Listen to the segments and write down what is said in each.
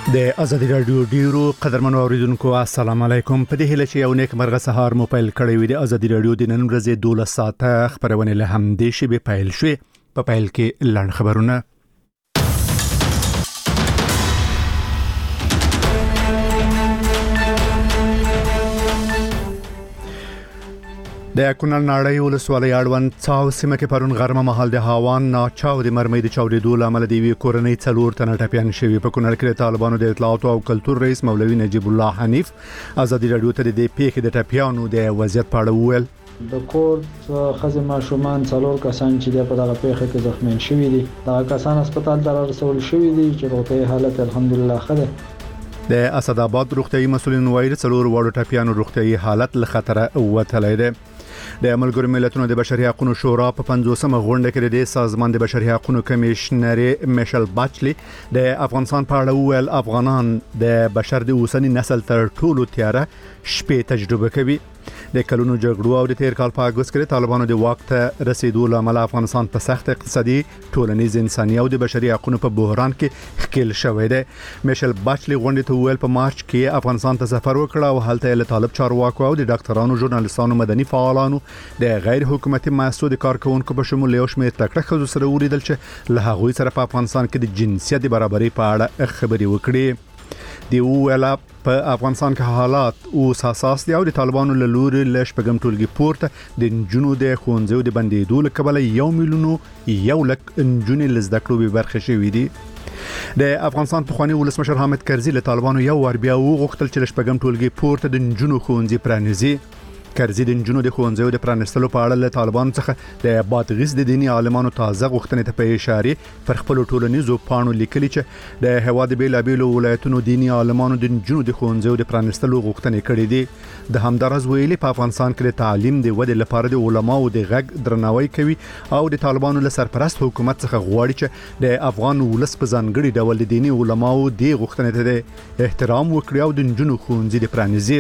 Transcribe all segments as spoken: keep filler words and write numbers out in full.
د ازادي رادیو ډیرو قدرمنو اوریدونکو السلام علیکم. په دې هله چې یو نیک مرغه سهار مو پیل کړی وي. د ازادي رادیو د نن ورځې دولس ساعته خبرونه له هم د شی به پیل شوي. په پیل کې لاند خبرونه. د کونړ ناړۍ ولسوالۍ اړوند څاو سیمه کې پرون غرمه مهال د هاوان ناچاو د مرمۍ د چاودېدو له امله د یوې کورنۍ څلور تنه ټپیان شوي. په کونړ کې د طالبانو د اطلاعات او کلتور رئیس مولوي نجیب الله حنیف ازادي رادیو ته د پیښې د ټپیانو د وضعیت په اړه وویل. د کور خزه ماشومان څلور کسان چې په دغه پیښه کې زخمیان شوي دي، دا کسان هسپتال ته رسول شوي دي چې روغتیايي حالت الحمدلله ښه ده. د اسداباد روغتیايي مسؤلین وایي څلور وړو ټپیانو روغتیايي حالت له خطره وتلی دی. د ملګرو ملتونو د بشري حقوقو شورا په پنځوسمه غونډه کې د سازمان د بشري حقوقو کمشنر میشل باچلی د افغانستان په اړه وویل افغانان د بشر د اوسنی نسل تر ټولو تیاره شپې تجربه کوي. د کلونو جګړو او د تیر کال په اگست کې طالبانو د واک ته رسیدو لامل افغانستان په سخت اقتصادي، ټولنیز، انساني او د بشري حقوقو په بحران کې ښکیل شوی دی. میشل باچلی غونډه ته ویل په مارچ کې افغانستان ته سفر وکړ او هلته له طالب چارواکو او د ډاکټرانو، ژورنالیستانو، مدني فعالانو، د غیر حکومتي مؤسسو د کارکونکو په شمول یو شمېر تکړه ښځو سره ولیدل چې له هغوی سره په افغانستان کې د جنسیت برابرۍ په اړه خبرې وکړي. دی ویلا په افغانستان کې حالات اوس حساس دي او د طالبانو له لوري له شپږم ټولګي پورته د نجونو د ښوونځیو د بندېدو له کبله یو میلیون یو لک نجونې له زده کړو به برخه شوي دي. د افغانستان پخوانی ولسمشر حامد کرزي له طالبانو یو ور بیا وغوښتل چې له شپږم ټولګي پورته د نجونو ښوونځي پرانیزي. کرزي د نجونو د ښوونځیو د پرانیستلو په اړه له طالبانو څخه د بادغیس د دیني عالمانو تازه غوښتنې ته په اشاره پر خپل ټولنیزو پاڼو لیکلي چې د هوا د بیلابیلو ولایتونو دیني عالمانو د نجونو د ښوونځیو د پرانیستلو غوښتنې کړې دي. د همدارز ویلي په افغانستان کې د تعلیم د ودې لپاره د علماو د غږ درناوی کوي او د طالبانو له سرپرست حکومت څخه غواړي چې د افغان ولس په ځانګړي ډول د دیني علماو د غوښتنې ته احترام وکړي او د نجونو ښوونځي د پرانیزي.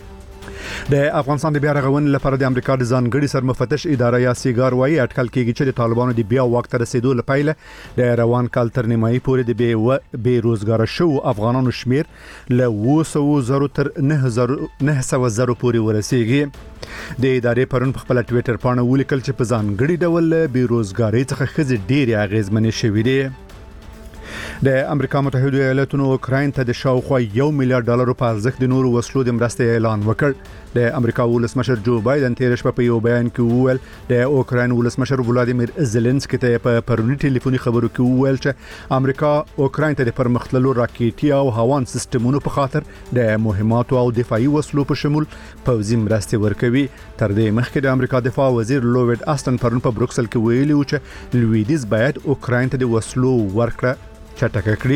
د افغانستان د بیا رغونې لپاره د امریکا د ځانګړي سرمفتش اداره یا سیګار وايي اټکل کېږي چې د طالبانو د بیا وخت رسیدو لپاره د روان کال تر نیمایي پورې د بې و بې روزګار شو افغانانو شمیر له اوه سوه زرو تر نه سوه زرو پورې ورسیږي. د ادارې پرون په خپل ټویټر باندې ولیکل چې په ځانګړي ډول بې روزګاری څخه ښځې ډېرې اغیزمنې شوې دي. د امریکا متحده ایالاتونو اوکراین ته د شاوخوا یو میلیارډ ډالر په ارزښت د نورو وسلو د مرستې اعلان وکړ. د امریکا ولسمشر جو بایدن تیر شپه په یو بیان کې وویل د اوکراین ولسمشر ولادیمیر زيلنسکي ته په پرونی ټلیفوني خبرو کې وویل چې امریکا اوکراین ته د پرمختللو راکېټي او هوان سیستمونو په خاطر د مهماتو او دفاعي وسلو په شمول پوځي مرستې ورکوي. تر دې مخکې د امریکا دفاع وزیر لوید آستن پرون په بروکسل کې ویلي و چې لویدیز باید اوکراین ته د وسلو ورکړه چټکه کړي.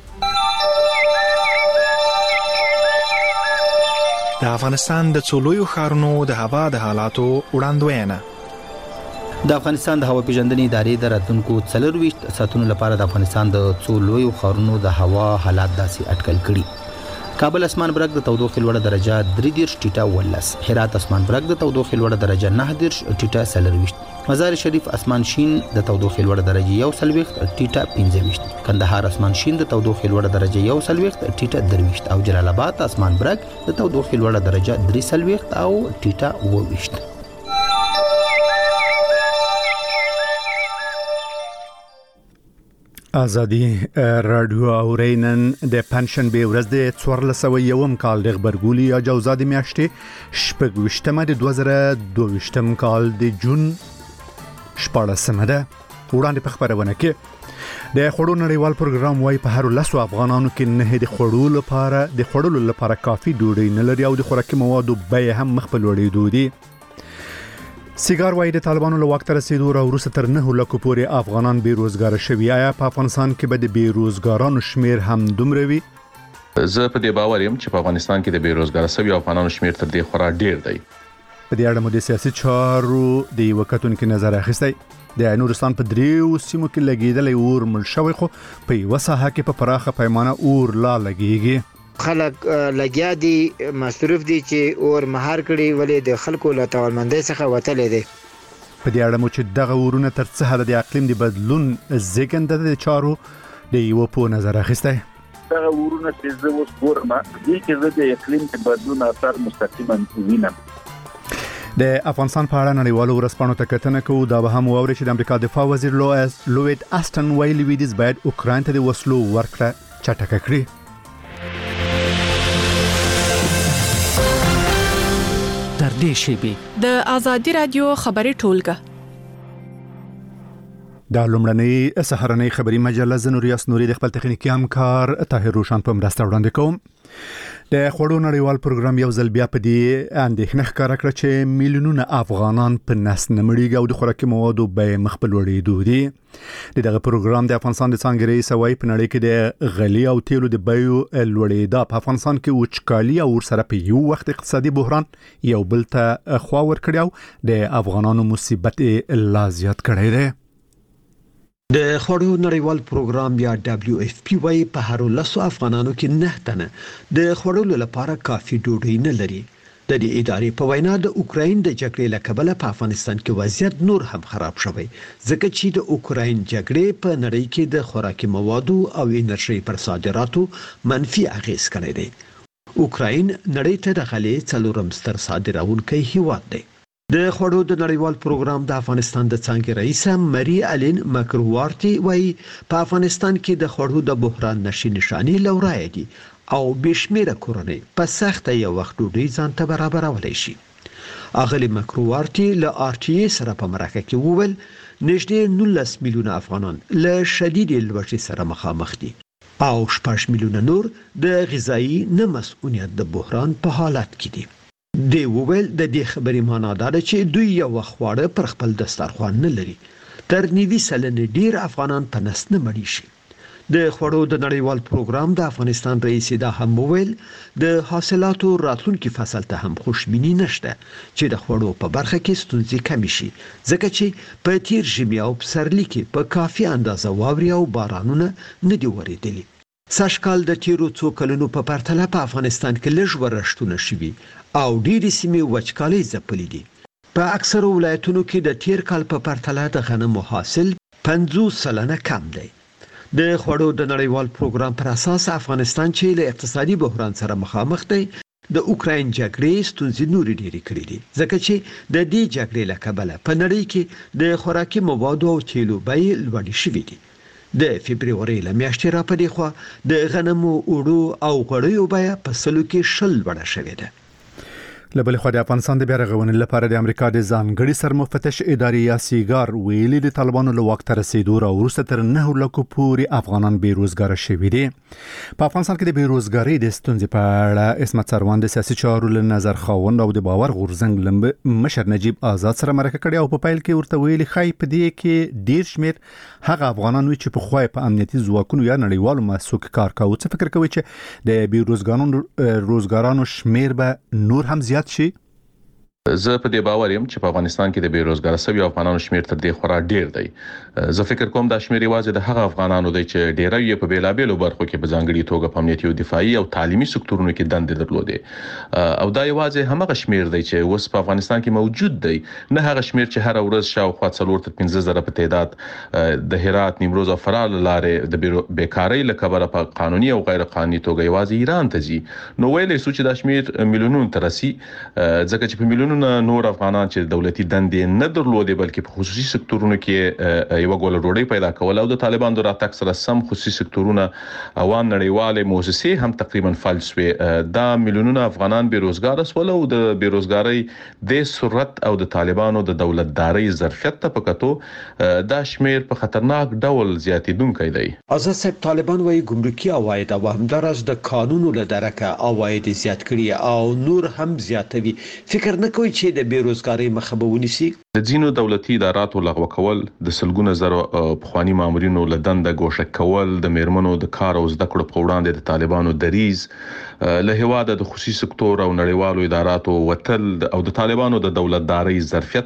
د افغانستان د څولویو ښارونو د هوا د حالاتو وړاندوینه. د افغانستان د هوا پیژندنې ادارې د راتلونکو څلورویشت ساعتونو لپاره د افغانستان د څولویو ښارونو د هوا حالات داسې اټکل کړي. کابل اسمان برګ د تودوخې لوړه درجه درې دېرش ټیټه ولس، هرات اسمان برګ د تودوخې لوړه درجه نه دېرش ټیټه څلرویشت، مزار شریف اسمان شین د تودوخې لوړه درجه یو سلويخت ټیټه پنځه ویشت، کندهار اسمان شین د تودوخې لوړه درجه یو سلويخت ټیټه درویشت او جلال آباد اسمان برګ د تودوخې لوړه درجه درې سلويخت او ټیټه اوه ویشت. ازادي رادیو اورینن د پنشن به ورځ د څوارلس سوه یوم کال د خبرګولي یا جوزا د میاشتې شپږویشتمه د دوه زره دوهویشتم کال د جون شپاړسمه ده. وړاندې په خبرونه کې د خوړو نړیوال پروګرام وايي په هر لسو افغانانو کې نه د خوړو لپاره د خوړلو لپاره کافي ډوډۍ نه لري او د خوراکي موادو بیه هم مخ په لوړېدو دي. سیګار وايي د طالبانو له وخت رسیدو را وروسته تر نه لکو پورې افغانان بې روزګار شوي. آیا په افغانستان کې به د بې روزګارانو شمیر هم دومره وي؟ زه په دې باور یم چې په افغانستان کې د بې روزګار شوي افغانانو شمیر تر دې خورا ډیر دی. په دې اړه مو د سیاسي چارو د یو کتونکو نظر اخیستی. د نورستان په دریو سیمو کې لګیدلې اور مړ شوی خو په یو ساحه کې په پراخه پیمانه اور لا لګیږي. خلک لګیا دي مصروف دي چې اور مهار کړي ولې د خلکو له توانمندۍ څخه وتلې دي. په دې اړه مو چې دغه ورونه تر څه حد د اقلیم د بدلون زیږنده د چارو د یو په نظر اخیسته. دغه ورونه چې زه اوس ګورم دي چې زه د اقلیم بدلون اثر مستقیما وینم. د افغانستان په اړه نړیوالو ورځپاڼو ته کتنه کوو. دا به هم واوري چې د امریکا دفاع وزیر لوئیس لوئید آسټن ویلي ویدیز باید اوکراین ته د وسلو ورکړه چټکه کړي. تر دې شیبې د آزادي رادیو خبري ټولګه دا لومړنۍ سهارنۍ خبري مجله زنوریاس نوري د خپل تخنیکی همکار طاهر روشن په مرسته وړاندې کوم. د خوړو نړیوال پروګرام یو ځل بیا په دې اندېښنه ښکاره کړه چې میلیونونه افغانان په نس نه مړیږي او د خوراکي موادو بیې مخ په لوړېدو دي. د دغه پروګرام د افغانستان د څانګې رئیس وایي په نړۍ کې د غلي او تیلو د بیو لوړېدا په افغانستان کې وچکالي او ورسره په یو وخت اقتصادي بحران یو بل ته خوا ورکړی او د افغانانو مصیبت لا زیات کړی دی. د خوړو نړیوال پروګرام یا دبليو اف پی وايي په هر لسو افغانانو کې نه تنه د خوړلو لپاره کافي ډوډۍ نه لري. د دې ادارې په وینا د اوکراین د جګړې له کبله په افغانستان کې وضعیت نور هم خراب شوی ځکه چې د اوکراین جګړې په نړۍ کې د خوراکي موادو او انرژي پر صادراتو منفي اغیز کړی دی. اوکراین نړۍ ته د غلې څلورم ستر صادروونکی هیواد دی. د خوړو د نړیوال پروګرام د افغانستان د څانګې رئیس مری الین مکروارتي وايي په افغانستان کې د خوړو د بحران نشي نشانی لورای دي او بشمیره کورنۍ په سخته یو وخت ډوډۍ ځان ته برابرولای شي. اغلی مکروارتي له آر ټي ای سره په مرکه کې وویل نږدې نولس میلیونه افغانان له شدید لوږې سره مخامخ دي او شپږ میلیونه نور د غذایی نه مسؤلیت د بحران په حالت کې دي. دی وویل د دې خبرې معنا دا ده چې دوی یو خواړه پر خپل دسترخوان نه لري. تر نیوي سلنه ډیر افغانان په نس نه مړي شي. د خوړو د نړیوال پروګرام د افغانستان رئیس دا هم وویل د حاصلاتو راتلونکي فصل ته هم خوشبینی نشته چې د خوړو په برخه کې ستونزې کم شي ځکه چې په تیر ژمي او پسرلي کې په کافي اندازه واوري او بارانونه نه دی ورېدلي. سږکال د تیرو څو کلونو په پرتله په افغانستان کې لږ ورښتونه شوي او ډېری سیمې وچکالۍ ځپلې دي. په اکثرو ولایتونو کې د تیر کال په پرتله د غنمو حاصل پنځوس سلنه کم دی. د خوړو د نړیوال پروګرام پر اساس افغانستان چې له اقتصادي بحران سره مخامخ دی د اوکراین جګړې ستونزې نورې ډېرې کړې دي ځکه چې د دې جګړې له کبله په نړۍ کې د خوراکي موادو او تیلو بیې لوړې شوې دي. د فبرवरी له میاشتې را پدې خو د غنمو اوړو او غوړیو بیه په سلو کې شل لوړه شوې ده. لبل خو د افغانستان د بیرغونې لپاره د امریکا د ځانګړي سرمفتش ادارې یا سیګار ویلي د طالبانو له وخت رسیدو را وروسته تر نه لکو پورې افغانان بیروزګار شوي دي. په افغانستان کې د بیروزګاری د ستونزې په اړه اسمت سروان د سیاسي چارو له نظر خاوند او د باور غورځنګ لمب مشر نجیب آزاد سره مرکه کړې او په پایل کې ورته ویلي خای په دې کې ډیر شمیر هغه افغانان وي چې په خوای په امنیتي ځواکونو یا نړیوالو مسوک کار کوي. څه فکر کوي چې د بیروزګارانو روزګارانو شمیر به نور هم زیات شي؟ زه په دې باور یم چې په افغانستان کې د بیروزګار سوي افغانانو شمیر تر دې خورا ډیر دی. زه فکر کوم دا شمیر یوازې د هغه افغانانو دی چې ډیری یې په بیلابېلو برخو کې په ځانګړي توګه په امنیتي او دفاعي او تعلیمي سکتورونو کې دندې درلودې او دا یوازې همغه شمیر دی چې اوس په افغانستان کې موجود دی، نه هغه شمیر چې هر ورځ شاوخوا څلور تر پنځه زره په تعداد د هرات، نیمروز او فراه لارې د بیکارۍ له کبله په قانوني او غیر قانوني توګه یوازې ایران ته ځي. نو ویلې سو چې دا شمیر میلیونونو ته رسي ځکه چې په میلیونونو نور افغانان چې دولتي دندې نه درلودې بلکې په خصوصي سکتورونو کې یو ګول ډوډۍ پیدا کول او د طالبانو د راتګ سره سم خصوصي سکتورونه او نړیوالې مؤسسې هم تقریبا فلج شوې. دا میلیونونه افغانان بیروزګار شول او د بیروزګاری د سرعت او د طالبانو د دولتداري ظرفیت ته پکاتو دا شمیر په خطرناک ډول زیاتیدونکی دی. آزاد صاحب طالبان وايي ګمرکي عواید او همدارس د قانونو له درکه عواید زیات کړي او نور هم زیاتوي. فکر نه کوي چې د بیروزګاری مخه به ونیسي؟ د ځینو دولتي اداراتو لغوه کول، د سلګونه زره پخواني مامورینو له دنده ګوښه کول، د میرمنو د کار او زده کړو په وړاندې د طالبانو دریز، له هیواده د خصوصي سکتور او نړیوالو اداراتو وتل او د طالبانو د دولتداري ظرفیت او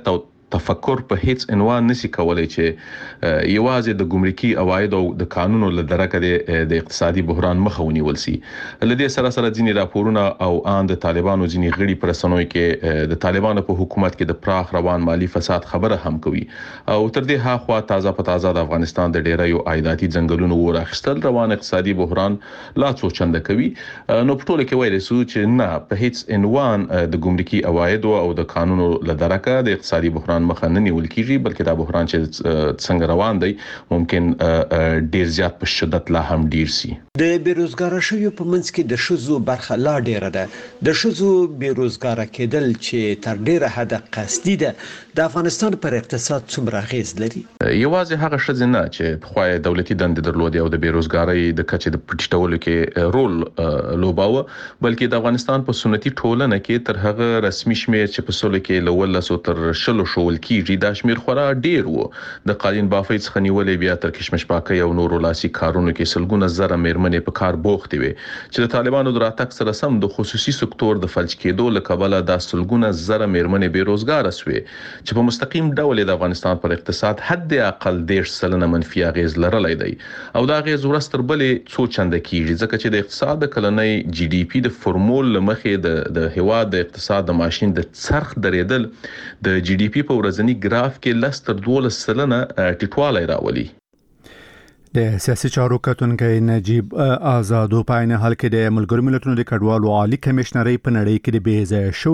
تفکر په هیڅ عنوان نشي کولای چې یوازې د ګمرکي عواید او د قانونو له درکه د اقتصادي بحران مخه ونیول شي. لدې سره سره ځینې راپورونه او ان د طالبانو ځینې غړي پر سنوي کې د طالبانو په حکومت کې د پراخ روان مالی فساد خبره هم کوي او تر دې هاخوا تازه په تازه د افغانستان د ډیرایو عایداتي ځنګلونو ورخصتل روان اقتصادي بحران لا څو چنده کوي. نو په ټوله کې ویل سو چې نه په هیڅ عنوان د ګمرکي عواید او د قانونو لدرکه د اقتصادي بحران مخه نه نیول کیږي، بلکې دا بحران چې څنګه روان دی ممکن ډیر زیات په شدت لا هم ډیر سي. د بیروزګار شویو په منځ کې د شذو برخه لا ډیره ده. د شذو بیروزګار کېدل چې تر ډیره حد قصدي ده د افغانستان پر اقتصاد څومره اغیز لري؟ یوازې هغه شذ نه چې په خوای دولتي دندې درلودي او د بیروزګاری د کچې د پټیټولو کې رول لوباوه، بلکې د افغانستان په سنتي ټولنه کې تر هغه رسمي شمیر چې په سول کې لول سو تر شلو شول کېږي دا شمیر خورا ډیر وو. د قالین بافي څخه نیولې بیا تر کشمش پاکي او نورو لاسي کارونو کې سلګونه زره مېرمنې په کار بوخت وي چې د طالبانو د راتګ سره سم د خصوصي سکتور د فلج کېدو له کبله د سلګونه زره مېرمنې بیروزګار شوي چې په مستقیم ډول د افغانستان پر اقتصاد حد اقل ډیر سلنه منفي اغیز لرلای دی او دا اغیز ورستر بلې څو چنده کیږي ځکه چې د اقتصاد د کلنۍ جی ډي پی د فورمول مخې د د هواد د اقتصاد د ماشين د څرخ درېدل د جی ډي پی په ورځنی ګراف کې لستر دولس سلنه ټیټوالی راولي. د سیاسي چارو کتونکي نجیب آزادو په عین حال کې د ملګرو ملتونو د کډوالو عالی کمشنري په نړۍ کې د بیځای شو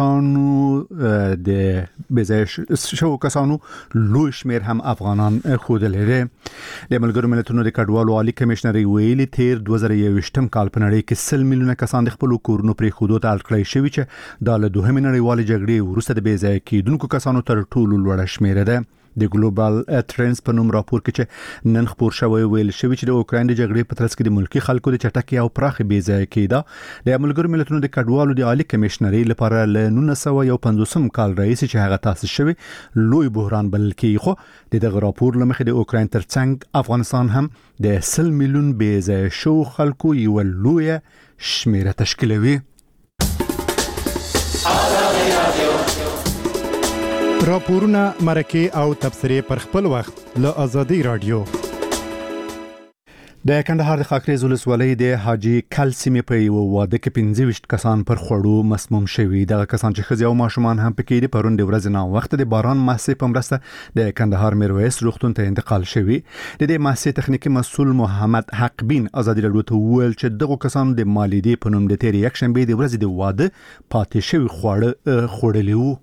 کسانو د بیځای شو کسانو لوی شمیر هم افغانان خود لري. د ملګرو ملتونو د کډوالو عالی کمشنري ویلي تیر دوه زره یوویشتم کال په نړۍ کې سل میلیونه کسان د خپل کورونو پرې خودو ته اړ کړی شوی چې د دوهمې نړیوالې جګړې وروسته د بیځای کېدونکو کسانو تر ټولو لوړه شمیر ده. د ګلوبال ټرندز په نوم راپور کې چې نن خبر شوی ویل شوی چې د اوکراین د جګړې په ترڅ کې د ملکی خلکو د چټکي او پراخ بیځای کېده د ملګرو ملتونو د کډوالو د عالی کمشنري لپاره ل نولس سوه پنځوس کال رئیس چې هغه تاسیس شوی لوی بحران بلل کېږي. خو د دغه راپور لمخې د اوکراین ترڅنګ افغانستان هم د سل میلیون بیځای شو خلکو یو لوی شمیره تشکیلوي. راپورونه مرکه او تبصره پر خپل وخت له ازادي رادیو. د کندهار د خاکریز ولسوالۍ د حاجی کلسیمې په یو واده کې پنځه ویشت کسان پر خوړو مسموم شوي. دغه کسان چې ښځې او ماشومان هم پکې دي پرون د ورځې نه وخت د باران محصې په مرسته د کندهار میرویس روغتون ته انتقال شوي. د دې محصې تخنیکی مسؤل محمد حق بین ازادي رادیو ته وویل چې دغه کسان د مالیدې په نوم د تیر یک شنبه د ورځې د واده پاتې شوي خواړه خوړلي وو.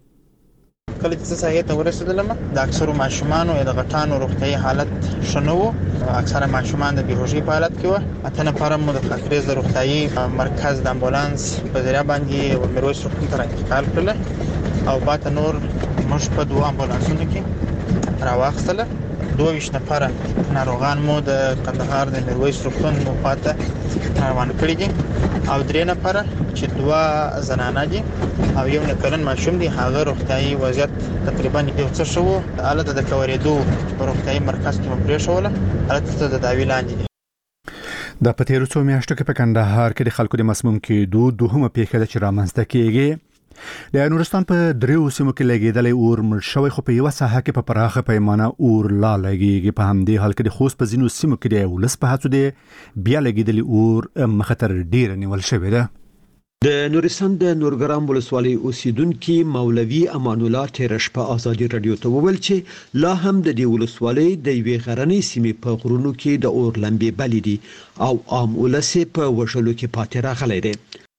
کله چې ساحې ته ورسېدلم د اکثرو ماشومانو د غټانو روغتيایي حالت شنو وو. اکثره ماشومان د بیهوشي په حالت کې وو. اته نفر مو د خاکریز د روغتيایي مرکز د امبولانس په ذریعہ باندې میرویس روغتون ته انتقال کړل او باته نور موږ په دوه امبولانسونو کې راوخصل. دوه ویشت نفر ناروغان مو د کندهار د میرویس روغتون مخاطه روان کړی دي او درې نفر چې دوه زنانه دي او یو نکلن ماشوم دي هغه روغتيایي وضعیت تقریبا یو څه شو حالت د کورېدو په روغتيایي مرکز کې مپرې شوله حالت ته د داوی لاندې دي. د پتیرو څو میاشتو کې په کندهار کې د خلکو د مسموم کېدو دوهمه پیښه چې رامنځته کیږي. د نورستان په دریو سیمو کې لګیدلې اور مړ شوی خو په یو ساحه کې په پراخه پیمانه اور لا لګیږي. په همدې حال کې د خوست په ځینو سیمو کې د ولس په هڅو دی بیا لګیدلې اور مخاطر ډیر نیول شوی ده. د نورستان د نورګرام ولسوالۍ اوسیدونکو مولوي امان الله تیرش په ازادي رادیو ته وویل چې لا هم د دې ولسوالۍ د یوې غرنۍ سیمې په غرونو کې د اور لمبې بلې دي او عام ولس په وشلو کې پاتې راغلی دی.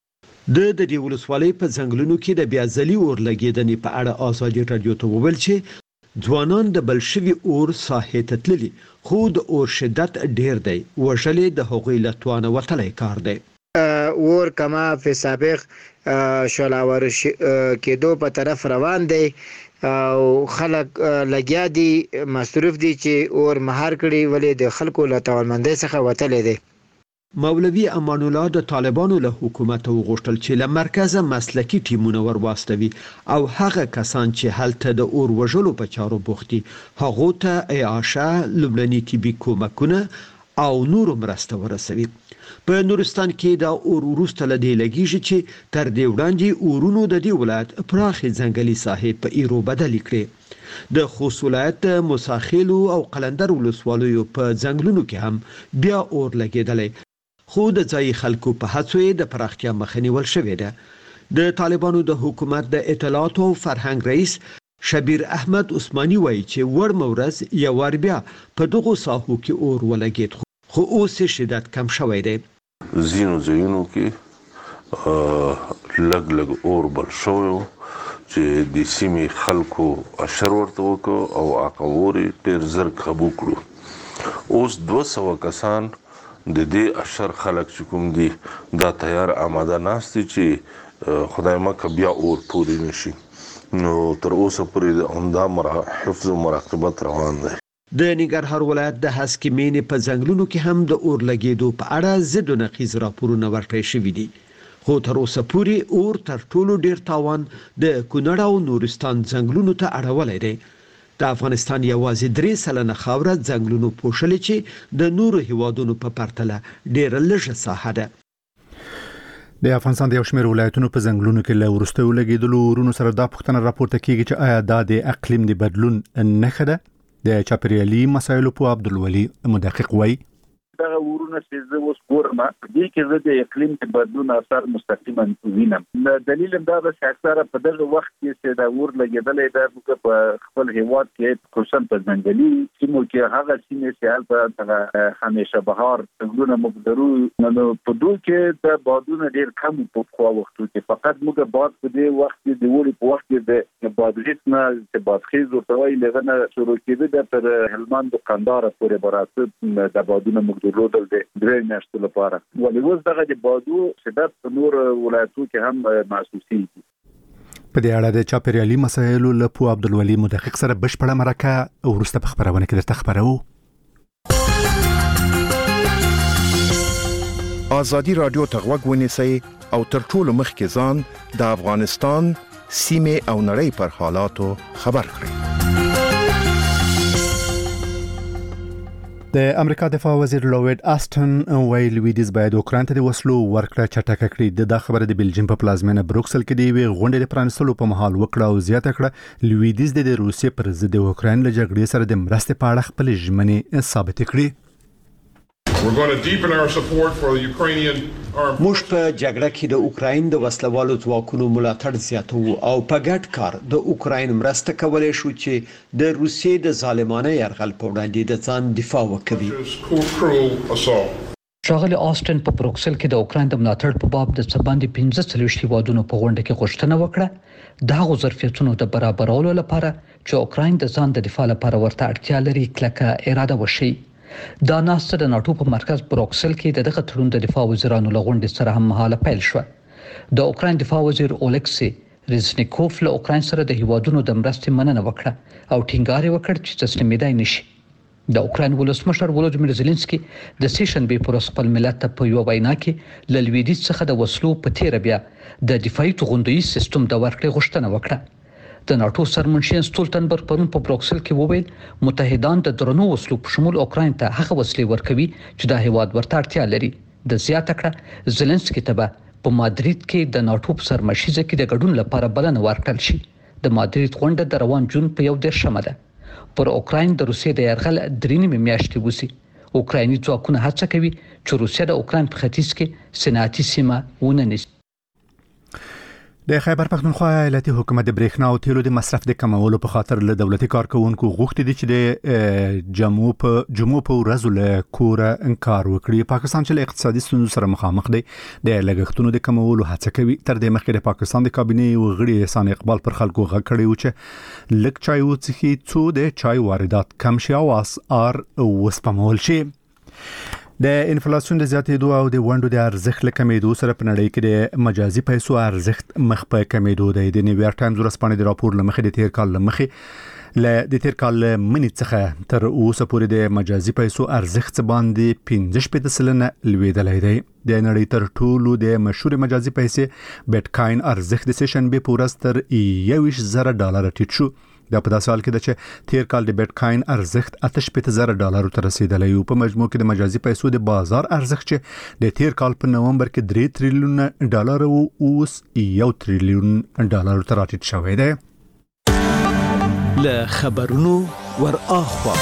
د د دې ولسوالۍ په ځنګلونو کې د بیا ځلي اور لګیدنې په اړه ازادي رادیو ته وویل چې ځوانان د بلشوي اور ساحې ته تللي خو د اور شدت ډیر دی. وشلې د هغوی له توانه وتلی کار دی. اور کما په سابق شولاور کېدو په طرف روان دی او خلک لګیا دي مصروف دي چې اور مهار کړي ولې د خلکو له توانمندۍ څخه وتلی دی. مولوي امان الله د طالبانو له حکومت وغوښتل چې له مرکزه مسلکی ټیمونه ورواستوي او هغه کسان چې هلته د اور وژلو په چارو بوخت دي هغه ته اعاشه لومړني طبي کومکونه او نور مرسته ورسوي. په نورستان کې د اور وروسته له دې لګیږي چې تر دې وړاندې اورونو د دې ولایت پراخې ځنګلي ساحې په ایرو بدل کړي. د خوست ولایت مساخیلو او قلندر ولسوالیو په ځنګلونو کې هم بیا اور لګیدلې، خو د ځای خلکو په هڅو د پراختیا مخه نیول شوې ده. د طالبانو د حکومت د اطلاعات او فرهنګ رئیس شبیر احمد عثماني وایي چې وړ مورز یو ور بیا په دغه ساحو کې اور ولګید، خو اوس شدت کم شوی دی. زینو زینو کې لګ لګ اور بل شوی چې د سیمې خلکو اشر ورته وکړو او اقوري ډېر زر قبو کړو. اوس دوه سوه کسان د دې اشر خلک چې کوم دي دا تیار آماده ناست چې خدای مکه بیا اور پورې نشي. نو تر اوسه پورې همدا حفظ او مراقبت روان دی. د ننګرهار ولایت د هسکې مینې په ځنګلونو کې هم د اور لګیدو په اړه ضد و نقیض راپورونه ورکړل شوي دي، خو تر اوسه پورې اور تر ټولو ډیر تاوان د کونړ او نورستان ځنګلونو ته اړولی دی. د افغانستان یوازې درې سلنه خاوره ځنګلونو پوښلې چې د نورو هیوادونو په پرتله ډیره لږه ساحه ده. د افغانستان د یو شمېر ولایتونو په ځنګلونو کې له وروستیو لګیدلو اورونو سره دا پوښتنه راپورته کیږي چې آیا دا د اقلیم د بدلون نښه ده؟ د چاپیریالي مسایلو په عبدالولي محقق وایي دغه ورونه چې زه اوس ګورم دې کې زه د اقلیم د بدلون اثر مستقیما وینم. دلیل دا ده چې اکثره په دغه وخت کې چې دا ور لګیدلې ده په خپل هیواد کې خصوصا په ځنګلي سیمو کې هغه سیمې چې هلته همیشه بهار څنګه مقدرو نو په دوی کې د بادونو ډیر کم په خو وختو کې فقط موږ باد په دې وخت کې د وری په وخت کې د بادریتنا چې بادخیز او توي لغنه شروع کېده د پر هلمند او قندهار پورې برابر د بادونو درلودل د درې میاشتو لپاره، ولې اوس دغه د بادو شدت په نور ولایتونو کې هم محسوسیږي. په دې اړه د چاپیریالي مسایلو له پو عبدالولي محقق سره بشپړه مرکه وروسته په خبرونه کې درته خبرو. ازادي رادیو ته غوږ ونیسئ او تر ټولو مخکې ځان د افغانستان سیمې او نړۍ پر حالاتو خبر کړئ. د امریکا دفاع وزیر لوید آستن ویلي لویدیز باید اوکراین ته د وسلو ورکړه چټکه کړي. د خبره د بلجیم په پلازمینه بروکسل کې دی وی غونډې د پرانستلو په محل وکړه او زیاته کړه لویدیز د روسیې پر ضد د اوکراین له جګړې سره د مرستې په اړه خپل ژمنې ثابت کړي. We're going to deepen our support for the Ukrainian armed موږ په جګړه کې د اوکراین د وسلوالو ځواکونو ملاتړ زیاتو او په ګډ کار د اوکراین مرسته کولای شو چې د روسیې د ظالمانه یرغل په وړاندې د ځان دفاع وکړي. ښاغلی آسټن په بروکسل کې د اوکراین د ملاتړ په باب د څباندې پنځه څلوېښت هیوادونو په غونډه کې غوښتنه وکړه د هغو ظرفیتونو د برابرولو لپاره چې اوکراین د ځان د دفاع لپاره ورته اړتیا لري کلکه اراده وشي. دا ناسته د ناټو په مرکز بروکسل کې د دغه تړون د دفاع وزیرانو له غونډې سره هم مهاله پیل شوه. د اوکراین دفاع وزیر اولکسی ریزنیکوف له اوکراین سره د هیوادونو د مرستې مننه وکړه او ټینګار یې وکړ چې تسلیمېدای نشي. د اوکراین ولسمشر ولودیمیر زيلنسکي د سیشنبې پر خپل ملت ته په یو وینا کې له لویدیځ څخه د وسلو په تیر بیا د دفاعي توغندوي سیستم د ورکړې غوښتنه وکړه. د ناټو سرمنشین ستولتنبرګ پرون په بروکسل کې وویل متحدان د درنو وسلو په شمول اوکراین ته هغه وسلې ورکوي چې د هیواد ورته اړتیا لري. د زیاته کړه زيلنسکي ته په مادرید کې د ناټو په سرمشیزه کې د ګډون لپاره بلنه ورکړل شي. د مادرید غونډه د روان جون په یو دیرشمه ده. پر اوکراین د روسیې د یرغل درې نیمه میاشتې وسی. اوکرایني ځواکونه هڅه کوي چې روسیه د اوکراین په ختیځ کې صنعتي سیمه ونه نیسي. د خیبر پختونخوا ایالتي حکومت د برېښنا او تیلو د مصرف د کمولو په خاطر له دولتي کارکونکو غوښتي دي چې د جمعو په جمعو په ورځو له کوره انکار وکړي. پاکستان چې له اقتصادي ستونزو سره مخامخ دی د لګښتونو د کمولو هڅه کوي. تر دې مخکې د پاکستان د کابینې وغړي احسان اقبال پر خلکو غږ کړی و چې لږ چای وڅښي څو د چای واردات کم شي او اسعار وسپمول شي. د انفلیسیون د زیاتېدو او د ونډو د ارزښت له کمیدو سره په نړۍ کې د مجازي پیسو ارزښت مخ په کمیدو دی. د نیویارک ټایمز ورځپاڼې د راپور لمخې د تیر کال لمخې ل د تیر کال منی څخه تر اوسه پورې د مجازي پیسو ارزښت باندې پنځه شپږ سلنه لویدلی دی. د نړۍ تر ټولو د مشهور مجازي پیسې بیت کاین ارزښت د سیشنبې په ورځ تر یوویشت زره ډالر ټیټ شو. دا په داسې حال کې ده چې تیر کال د بیت کاین ارزښت اته شپږ زره ډالر ته رسیدلی و. په مجموع کې د مجازي پیسو د بازار ارزښت چې د تیر کال په نومبر کې درې تریلیون ډالر او اوس یو تریلیون ډالر ته راټیټ شوی دی. له خبرونو ور اخوا.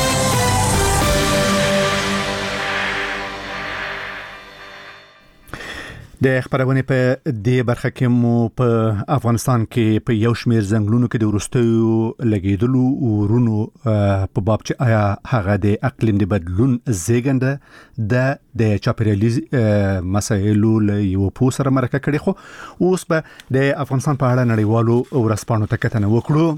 د خبرونه په دې برخه کې مو په افغانستان کې په یو شمېر ځنګلونو کې د ورستیو لګیدلو ورونو په باب چې آیا هغه د اقلیم د بدلون زیږنده د د چاپیریالي مسایلو له یو په سره مرکه کړي، خو اوس به د افغانستان په اړه نړیوالو ورسپانو ته کتنه وکړو.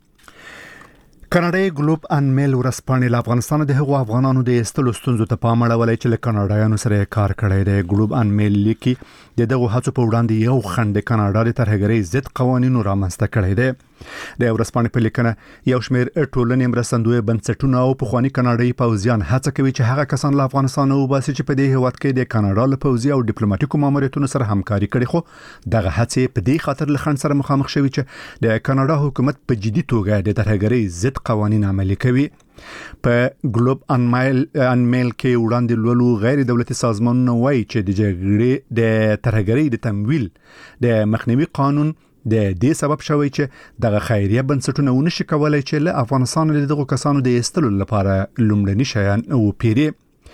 کاناډای ګلوب ان میل ورسپانې له افغانستان د هغو افغانانو د استلو ستونزو ته پام اړولی چې له کاناډایانو سره کار کړی دی. ګلوب ان میل لیکي د دغو هڅو په وړاندې یو خنډ د کاناډا د ترهګرۍ ضد قوانینو رامنځته کړی دی. د ورسپانې په لیکنه یو شمېر ټولنې مرستندوی بنسټونه او پخواني کاناډایي پوځیان هڅه کوي چې هغه کسان له افغانستان وباسي چې په دې هیواد کې د کاناډا له پوځي او ډیپلوماټیکو ماموریتونو سره همکاري کړي، خو دغه هڅې په دې خاطر له خنډ سره مخامخ شوي چې د کاناډا حکومت په جدي توګه د ترهګرۍ ضد قوانین عملي کوي. په ګلوب ان میل ان میل کې وړاندې لولو غیر دولتي سازمانونه وایي چې د جګړې د ترهګرۍ د تمویل د مخنیوي قانون د دې سبب شوی چې دغه خیریه بنسټونه ونشي کولای چې له افغانستان له دغو کسانو د ایستلو لپاره لومړني شیان وپیري.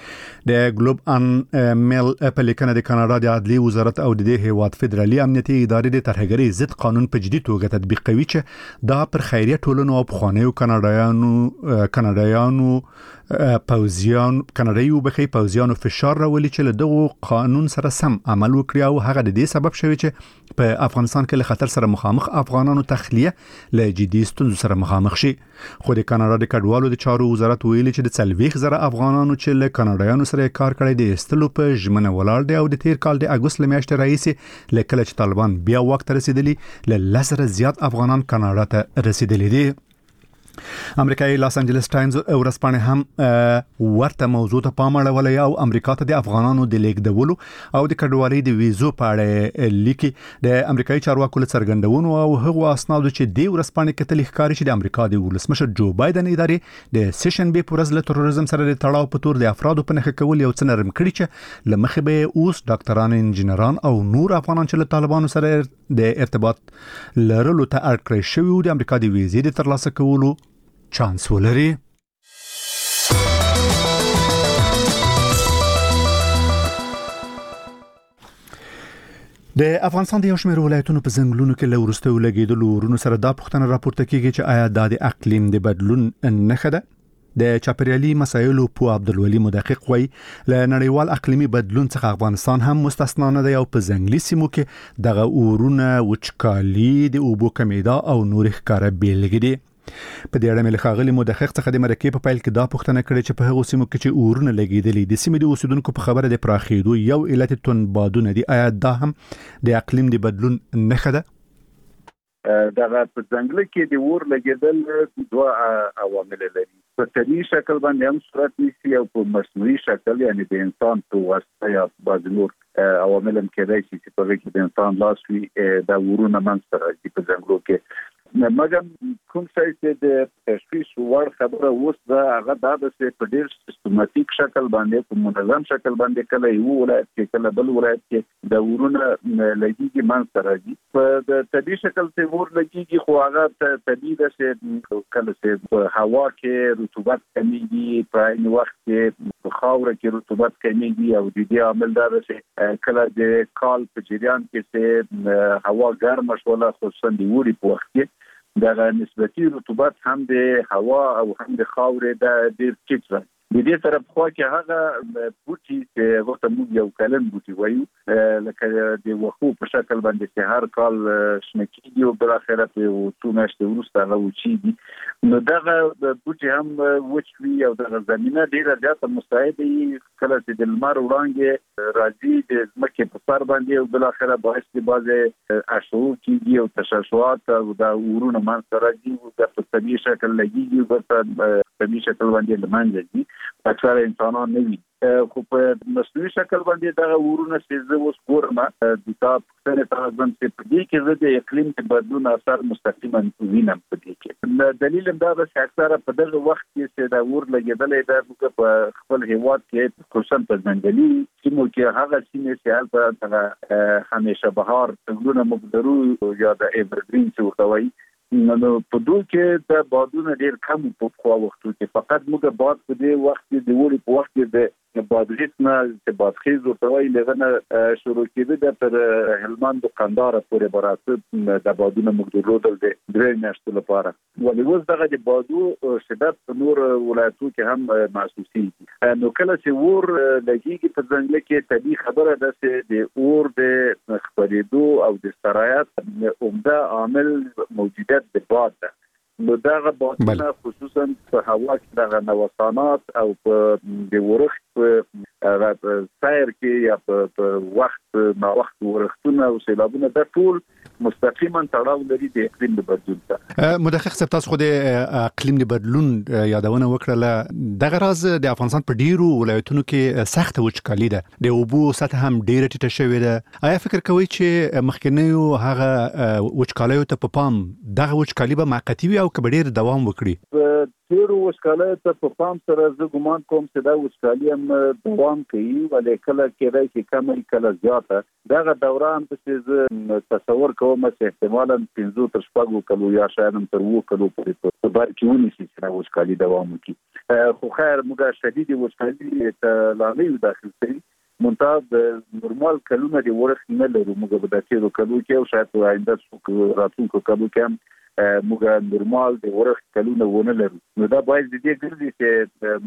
د ګلوب ان میل په لیکنه د کاناډا د عدلي وزارت او د دې هیواد فدرالي امنیتي ادارې د ترهګرۍ ضد قانون په جدي توګه تطبیق کوي چې دا پر خیریه ټولنو او پخوانیو کاناډایانو کاناډایانو پوځیان کاناډایي وبخي پوځیانو فشار راولي چې له دغه قانون سره سم عمل وکړي او هغه د دې سبب شوی چې په افغانستان کې له خطر سره مخامخ افغانانو تخلیه له جدي ستونزو سره مخامخ شي. خو د کاناډا د کډوالو د چارو وزارت ویلي چې د څلوېښت زره افغانانو چې له کاناډایانو سره کار کړی د استلو په ژمنه ولاړ دی او د تیر کال د اګوست له میاشتې راهیسې له کله چې طالبان بیا واک ته رسیدلی له لس زره زیات افغانان کاناډا ته رسیدلی دي. امریکایي لاس انجلس ټایمز ورسپانې هم ورته موضوع ته پام اړولی او امریکا ته د افغانانو د لیږدولو او د کډوالۍ د ویزو په اړه لیکي. د امریکایي چارواکو له څرګندونو او هغو اسنادو چې د ورسپانې کتلي ښکاري چې د امریکا د ولسمشر جو بایدن ادارې د سیشن بي پر ورځ له تروریزم سره د تړاو په تور د افرادو په نښه کول یو څه نرم کړي چې له مخې به اوس ډاکټران، انجینران او نور افغانان چې له طالبانو سره د ارتباط لرلو ته اړ کړی شوي وو د امریکا د ویزې د ترلاسه کولو چانس ولري. د افغانستان د یو شمېر ولایتونو په ځنګلونو کې له وروستیو لګېدلو ورونو سره دا پوښتنه راپورته کیږي چې آیا دا د اقلیم د بدلون نښه ده؟ د چاپیریالي مسایلو په عبدالولي مدقق وایي له نړیوال اقلیمي بدلون څخه افغانستان هم مستثنا نه دی او په ځنګلي سیمو کې دغه ورونه وچکالي، د اوبو کمیدا او نور ښکاره بیلګې دي. په دې اړه مې له ښاغلي مدقق څخه د مرکې په پیل کې دا پوښتنه کړې چې په هغو سیمو کې چې اورونه لګېدلي د سیمې د اوسیدونکو په خبره د پراخېدو یو علت توند بادونه دي، آیا دا هم د اقلیم د بدلون نښه ده؟ دغه په ځنګل کې د اور لګېدل دوه عوامل لري. په طبیعي شکل باندې هم صورت نیسي او په مصنوعي شکل یعنی د انسان په واسطه یا بعض نور عوامل هم کېدای شي چې په هغې کې د انسان لاس وي دا اورونه منځته راځي په ځنګلو کې. مګر کوم څه چې د تشخیص وړ خبره اوس دا هغه دا چې په ډېر سیستماتیک شکل باندې په منظم شکل باندې کله یو ولایت کې کله بل ولایت کې د ورونه لګیږي منځته راځي. په د طبیعي شکل چې ور لګیږي خو هغه طبیعي ده چې کله چې په هوا کې رطوبت کمیږي، په عین وخت کې په خاوره کې رطوبت کمیږي او د دې عامل دا ده چې کله د کال په جریان کې چې هوا ګرمه شوله خصوصا د اوړي په وخت کې دغه نسبتي رطوبت هم د هوا او هم د خاورې د ډېر ټیټ راځي. د دې طرف خوا کې هغه بوټي چې وخت موږ یو کلن بوټي وایو لکه د وخو په شکل باندې چې هر کال شنه کېږي او بل اخره په څو میاشتې وروسته هغه وچیږي، نو دغه بوټي هم وچ وي او دغه زمینه ډېره زیاته مساعده وي. کله چې د لمر وړانګې راځي د ځمکې په سر باندې او بل اخره باعث د بعضې اشعو کېږي او تشعشعات او د اورونه منځته راځي او د په طبیعي شکل لګېږي او په طبیعي شکل باندې له منځه ځي. اکثر انسانان نه وي خو په مصنوعي شکل باندې دغه ورونه چې زه اوس ګورم د تا پوښتنې ته راځم چې په دې کې زه د اقلیم د بدلون اثر مستقیما وینم. په دې کې دلیل هم دا ده چې اکثره په دغه وخت کې چې دا اور لګېدلی ده موږ په خپل هېواد کې خصوصا په ځنګلي سیمو کې هغه سیمې چې هلته دغه همیشه بهار ځنګلونه موږ لرو یا د ایورګرین چې ورته وایي نو په دوی کې د بادونو ډیر کم په خو وختو کې فقط موږ باد په دې وخت کې د وړي په وخت کې د بادریت نه چې بادخیز ورته لغنه شروع کېده د پر هلمند او قندهار پورې برابر د بادونو موږ درلودل د درې میاشتو لپاره ولې اوس دغه د بادو شدت په نور ولایتو کې هم محسوسي نو کله چې ور لګيږي په ځنګل کې طبي خبره ده چې د اور د خپرېدو او د سرایت عمده عامل موجودیت د باد ده نو دغه بادونه خصوصا په هوا کې دغه نوسانات او په د ورښت په سایر کې یا په وخت ما وخت ورښتونه او سیلابونه د ټول مستقیما تړاو لري د اقلیم د بدلون سره. مدقق صاحب تاسو خو د اقلیم د بدلون یادونه وکړه دغه راز د افغانستان په ډیرو ولایتونو کې سخت وچکالي ده د اوبو سطح هم ډیره ټیټه شوې ده آیا فکر کوئ چې مخکنیو هغه وچکالیو ته په پام دغه وچکالي به موقتی وي او که به ډیر دوام وکړي؟ تیرو وچکالیو ته په پام سره زه ګمان کوم چې دا وچکالي هم دوام کوي ولې کله کېدای شي کم کله زیاته دغه دوران چې تصور کوم چې احتمالاً پنځه تر شپږو کلو یا شاید هم تر اووه کلو پورې په بار کې ونیسي چې دا وچکالي دوام وکړي خو خیر موږ شدید وچکالي ته لا نه داخل شوي منتها د نورمال کلونه دی ورښت نه لرو موږ به د تیرو کلو کې او شاید په آینده څو راتلونکو کلو کې هم موږ نورمال د ورښت کلونه ونه لرو نو دا باید د دې ګرځي چې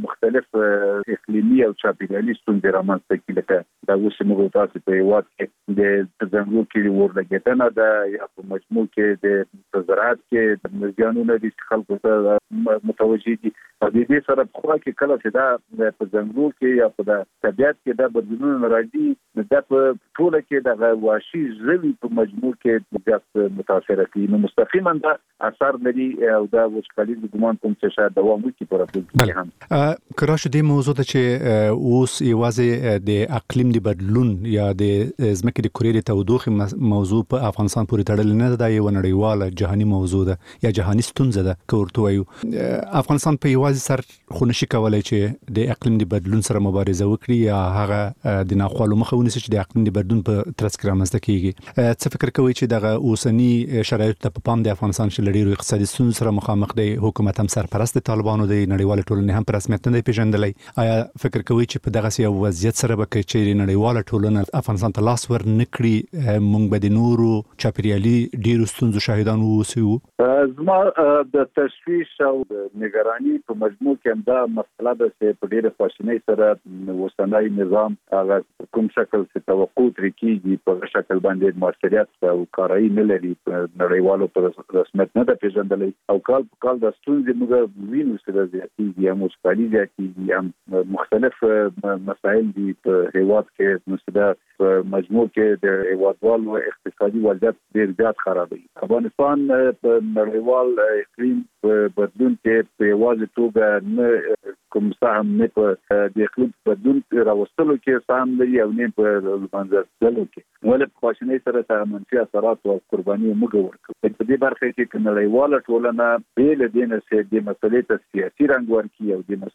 مختلف اقلیمي او چاپیریالي ستونزې رامنځته کړي لکه دا اوس موږ تاسو په هیواد کې د ځنګلونو کې ورلګېدنه ده یا په مجموع کې د زراعت کې د مرجانونو د خلکو ته متوجه دي په دې سره په خوا کې کله چې دا په ځنګلونو کې یا په طبیعت کې دا بدلونونه راځي دا په ټوله کې د وحشي ژوي په مجموع کې زیات متاثر کوي نو مستقیما دا اثر لري او دا وچکالي د ګمان کوم چې شاید دوام وکړي په راتلونکي کې هم کراش دې موضوع ته چې اوس یوازې د اقلیم د بدلون یا د ځمکې د کورې د تودوخې موضوع په افغانستان پورې تړل نه ده یو نړیواله جهاني موضوع ده یا جهاني ستونزه ده که ورته وایو افغانستان په یوازې سر خو نشي کولای چې د اقلیم د بدلون سره مبارزه وکړي یا هغه د ناخوالو مخه ونیسي چې د اقلیم د بدلون په ترڅ کې رامنځته کیږي څه فکر کوئ چې دغه اوسنی شرایطو ته په پام د افغانستان چې لړیرو اقتصادي ستونزو سره مخامخ دی حکومت هم سرپرست طالبانو دی نړیواله ټولنه هم په رسمیت نه پیژندلای آیا فکر کوئ چې په دغه یو وضعیت سره به چې نړیواله ټولنه افغانستان ته لاس ور نکړي موږ به د نورو چاپیریالي ډیرو ستونزو شاهدان ووسو زما د تشویش او نگرانی په مجموع کې هم دا مسله ده چې په ډیره خواشینۍ سره وسنۍ نظام هغه کوم شکل چې توقع ترې کېږي په شکل باندې موثریت او کارایی نه لري په نړیوالو په رسمیت نه ده پیژندلی او کال په کال د ستونزې موږ وینو چې زیاتېږي هم وچکالي زیاتېږي هم مختلف مسایل دي په هیواد کې نو چې په مجموع کې د هیوادوالو اقتصادي وضعیت ډېر زیات خرابوي افغانستان په نړیوال اقلیم بدلون کې په یوازې توګه نه کوم سهم نه په د اقلیم بدلون راوستلو کې سهم لري او نه په منځلو کې ولې په خواشینۍ سره ته منفي اثرات او قرباني موږ ورکوو په دې برخه کې نړیواله ټولنه بیل دینه چې د مسلې ته سیاسي رنګ ورکړي او د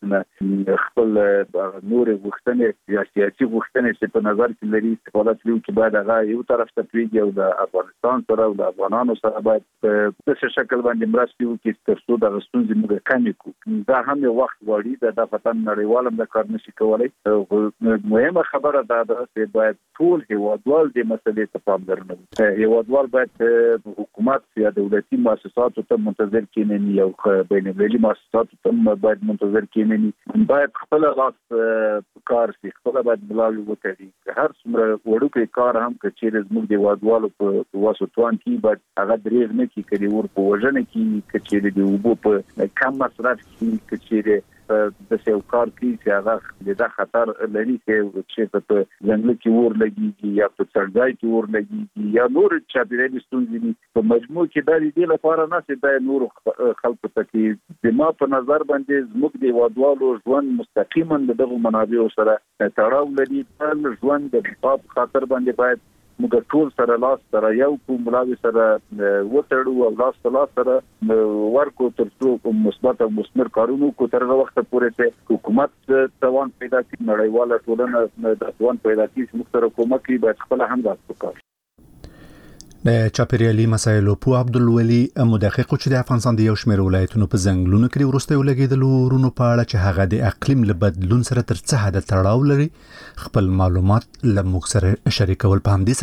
مسلې خپل نور غوښتنې یا سیاسي غوښتنې چې په نظر کې لري استفاده کوي چې باید هغه یو طرف ته پیږي او د افغانستان سره او د افغانانو سره باید په څه شکل باندې مرستې وکړي ترڅو د ستونزې موږ کمې کړو دا هم یو وخت غواړي د د فتن نړیوال هم د کار نشي کولای مهمه خبره دا ده چې باید ټول هیوادوال د مسلې ته پاملرنه وکړي هیوادوال باید حکومت یا دولتي مؤسساتو ته منتظر کېنني او بین المللي مؤسساتو ته باید منتظر کېنني باید خپل لاس کار شي خپل باید بلاوي وکړي هر څومره وړوکی کار هم که چیرې زموږ د هیوادوالو په واسو توان کې باید هغه دریغ نه کړي کړي ور په وژنه کې که چیرې د اوبو په کم مصرف کې که چیرې د څه کار کوي چې هغه د خطر لري چې په ځنګل کې ور لګيږي یا په څړځای کې ور لګيږي یا نور چاپیریالي ستونزې په مجموع کې د دې لپاره نه چې د نور خلکو ته کې د ما په نظر باندې زموږ د وادوالو ژوند مستقیما دغه منابع سره تړاو لري تل ژوند د په خاطر باندې باید موږ ټول سره لاس سره یو کوم ملاوي سره وټړو او لاس لاس سره ورکو ترڅو مثبت او مثمر کارونه کو تر وخت پورې ته حکومت توان پیدا کړي نړیواله ټولنه د توان پیدا کړي چې موږ سره کومک کوي باید خپل هم ځات وکړي د چاپیریالي مسایلو په عبدالولي مدقق چې د افغانستان د یو شمېر ولایتونو په ځنګلونو کې ورسته ولګېدلو ورونو په اړه چې هغه د اقلیم له بدلون سره تر څه حد تړاو لري خپل معلومات له موږ سره شریکول. په همدې